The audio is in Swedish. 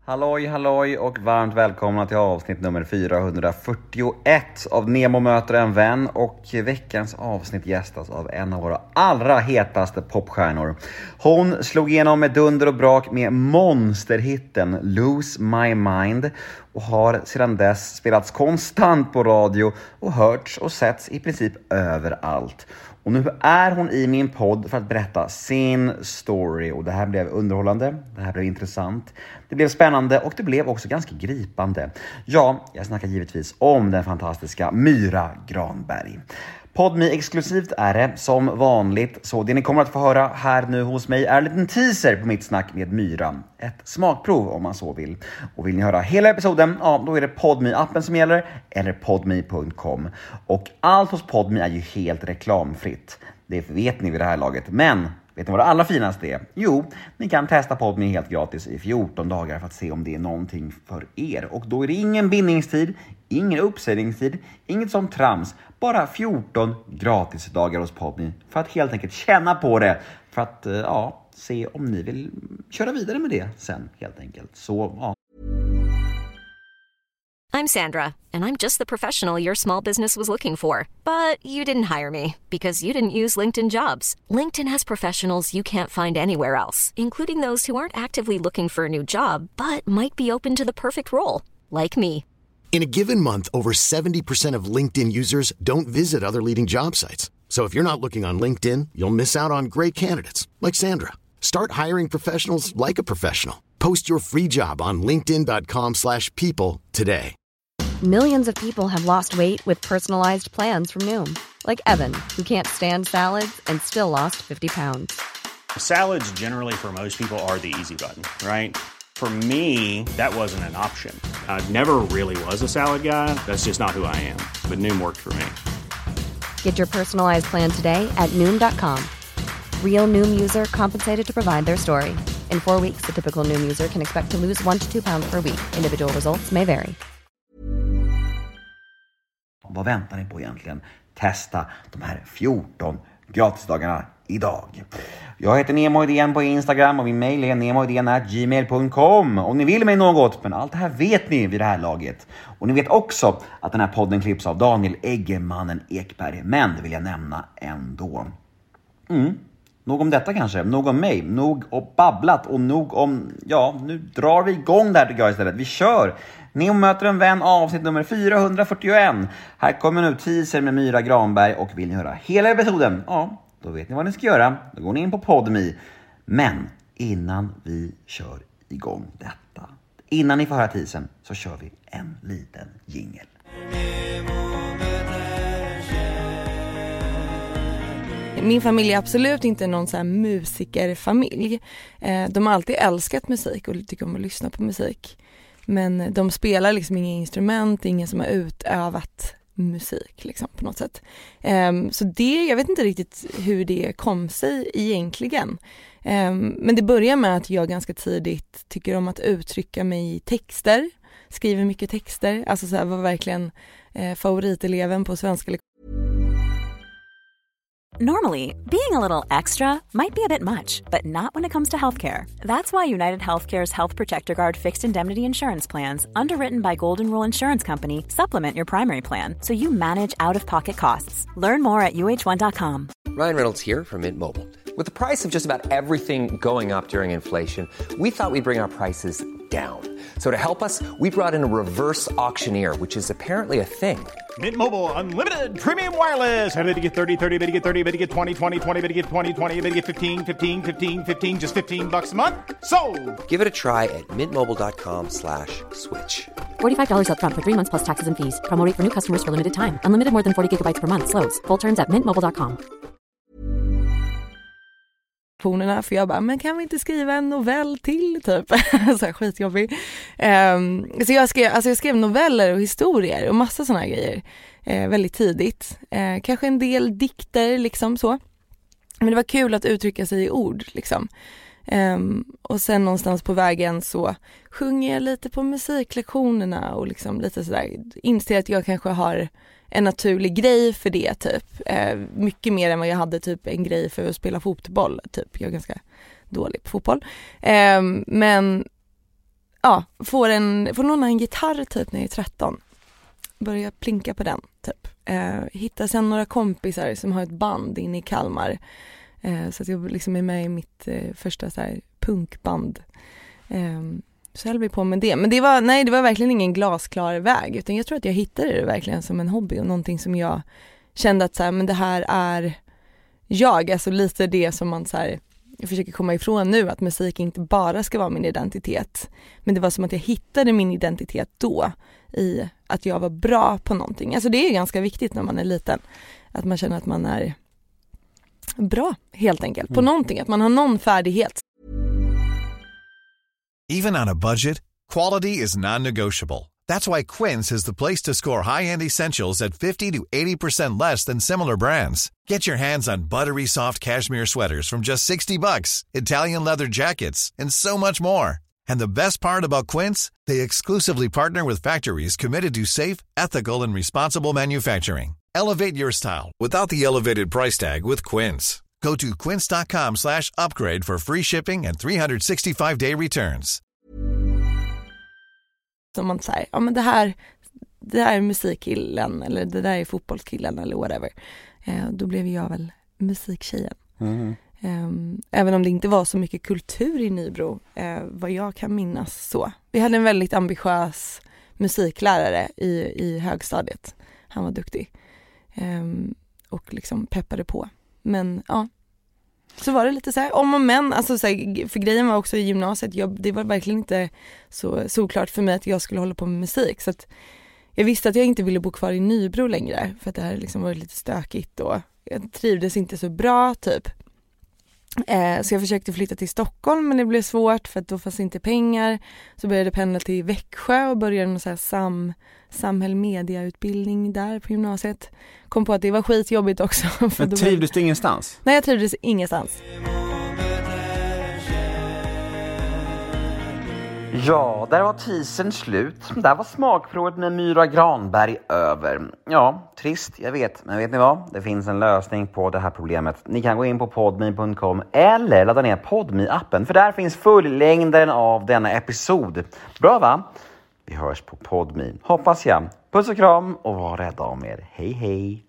Halloj och varmt välkomna till avsnitt nummer 441 av Nemo möter en vän, och veckans avsnitt gästas av en av våra allra hetaste popstjärnor. Hon slog igenom med dunder och brak med monsterhitten Lose My Mind och har sedan dess spelats konstant på radio och hörts och setts i princip överallt. Och nu är hon i min podd för att berätta sin story. Och det här blev underhållande, det här blev intressant, det blev spännande och det blev också ganska gripande. Ja, jag snackar givetvis om den fantastiska Myra Granberg. Podme exklusivt är det som vanligt, så det ni kommer att få höra här nu hos mig är en liten teaser på mitt snack med Myra. Ett smakprov om man så vill. Och vill ni höra hela episoden, ja då är det Podme-appen som gäller eller podme.com. Och allt hos Podme är ju helt reklamfritt. Det vet ni vid det här laget, men vet ni vad det allra finaste är? Jo, ni kan testa Podme helt gratis i 14 dagar för att se om det är någonting för er. Och då är det ingen bindningstid, ingen uppsägningstid, inget som trams. Bara 14 gratisdagar hos Podme för att helt enkelt känna på det. För att se om ni vill köra vidare med det sen helt enkelt. Så ja. I'm Sandra, and I'm just the professional your small business was looking for. But you didn't hire me because you didn't use LinkedIn Jobs. LinkedIn has professionals you can't find anywhere else, including those who aren't actively looking for a new job, but might be open to the perfect role, like me. In a given month, over 70% of LinkedIn users don't visit other leading job sites. So if you're not looking on LinkedIn, you'll miss out on great candidates like Sandra. Start hiring professionals like a professional. Post your free job on linkedin.com/people today. Millions of people have lost weight with personalized plans from Noom. Like Evan, who can't stand salads and still lost 50 pounds. Salads generally for most people are the easy button, right? For me, that wasn't an option. I never really was a salad guy. That's just not who I am. But Noom worked for me. Get your personalized plan today at Noom.com. Real Noom user compensated to provide their story. In 4 weeks, the typical Noom user can expect to lose 1 to 2 pounds per week. Individual results may vary. Vad väntar ni på egentligen? Testa de här 14 gratisdagarna idag. Jag heter Nemo Idén på Instagram och min mail är nemoidén@gmail.com om ni vill mig något, men allt det här vet ni vid det här laget. Och ni vet också att den här podden klipps av Daniel Eggemannen Ekberg, men det vill jag nämna ändå. Nog om detta kanske, nog om mig, nog om babblat och nog om, nu drar vi igång där tycker jag istället. Vi kör! Nemo möter en vän, avsnitt nummer 441. Här kommer nu teaser med Myra Granberg, och vill ni höra hela episoden, då vet ni vad ni ska göra. Då går ni in på Podme. Men innan vi kör igång detta, innan ni får höra teasern, så kör vi en liten jingle. Min familj är absolut inte någon så här musikerfamilj. De har alltid älskat musik och tycker om att lyssna på musik. Men de spelar liksom inga instrument, ingen som har utövat musik liksom, på något sätt. Så jag vet inte riktigt hur det kom sig egentligen. Men det börjar med att jag ganska tidigt tycker om att uttrycka mig i texter. Skriver mycket texter. Alltså så här, var verkligen favoriteleven på svenska. Normally, being a little extra might be a bit much, but not when it comes to healthcare. That's why United Healthcare's Health Protector Guard fixed indemnity insurance plans, underwritten by Golden Rule Insurance Company, supplement your primary plan so you manage out-of-pocket costs. Learn more at uh1.com. Ryan Reynolds here from Mint Mobile. With the price of just about everything going up during inflation, we thought we'd bring our prices down. So to help us, we brought in a reverse auctioneer, which is apparently a thing. Mint Mobile Unlimited Premium Wireless. How to get 30, 30, bit to get 30, bit to get 20, 20, 20, bit to get 20, 20, bit to get 15, 15, 15, 15, just $15 a month? Sold! Give it a try at mintmobile.com/switch. $45 up front for 3 months plus taxes and fees. Promo rate for new customers for limited time. Unlimited more than 40 gigabytes per month. Slows full terms at mintmobile.com. För jag bara, men kan vi inte skriva en novell till typ? Så här skitjobbig. Så jag skrev noveller och historier och massa såna här grejer väldigt tidigt. Kanske en del dikter liksom så. Men det var kul att uttrycka sig i ord liksom. Och sen någonstans på vägen så sjunger jag lite på musiklektionerna och liksom lite sådär, inser att jag kanske har en naturlig grej för det typ. Mycket mer än vad jag hade typ en grej för att spela fotboll typ. Jag är ganska dålig på fotboll. Men får låna en gitarr typ när jag är 13. Börja plinka på den typ. Hitta sen några kompisar som har ett band inne i Kalmar. Så att jag liksom är med i mitt första så här punkband. Så höll vi på med det. Men det var verkligen ingen glasklar väg. Utan jag tror att jag hittade det verkligen som en hobby. Och någonting som jag kände att så här, men det här är jag. Alltså lite det som man så här, jag försöker komma ifrån nu. Att musik inte bara ska vara min identitet. Men det var som att jag hittade min identitet då. I att jag var bra på någonting. Alltså det är ganska viktigt när man är liten. Att man känner att man är bra helt enkelt. På någonting. Att man har någon färdighet. Even on a budget, quality is non-negotiable. That's why Quince is the place to score high-end essentials at 50 to 80% less than similar brands. Get your hands on buttery soft cashmere sweaters from just $60, Italian leather jackets, and so much more. And the best part about Quince, they exclusively partner with factories committed to safe, ethical, and responsible manufacturing. Elevate your style without the elevated price tag with Quince. Go to quince.com/upgrade for free shipping and 365-day returns. Som man säger, ja men det här är musikkillen eller det där är fotbollskillen eller whatever. Då blev jag väl musiktjejen. Även om det inte var så mycket kultur i Nybro, vad jag kan minnas så. Vi hade en väldigt ambitiös musiklärare i högstadiet. Han var duktig. Och liksom peppade på. Men ja, så var det lite så här om och men. Alltså så här, för grejen var också i gymnasiet. Det var verkligen inte så såklart för mig att jag skulle hålla på med musik. Så att jag visste att jag inte ville bo kvar i Nybro längre. För att det här liksom var lite stökigt och jag trivdes inte så bra typ. Så jag försökte flytta till Stockholm men det blev svårt för att då fanns inte pengar. Så började jag pendla till Växjö och började en så här samhällsmediautbildning där på gymnasiet. Kom på att det var skitjobbigt också. Men trivdes du ingenstans? Nej, jag trivdes ingenstans. Ja, där var teasern slut. Där var smakprovet med Myra Granberg över. Ja, trist, jag vet. Men vet ni vad? Det finns en lösning på det här problemet. Ni kan gå in på podme.com eller ladda ner Podme-appen. För där finns fullängden av denna episod. Bra va? Vi hörs på Podme. Hoppas jag. Puss och kram och var rädda om er. Hej hej!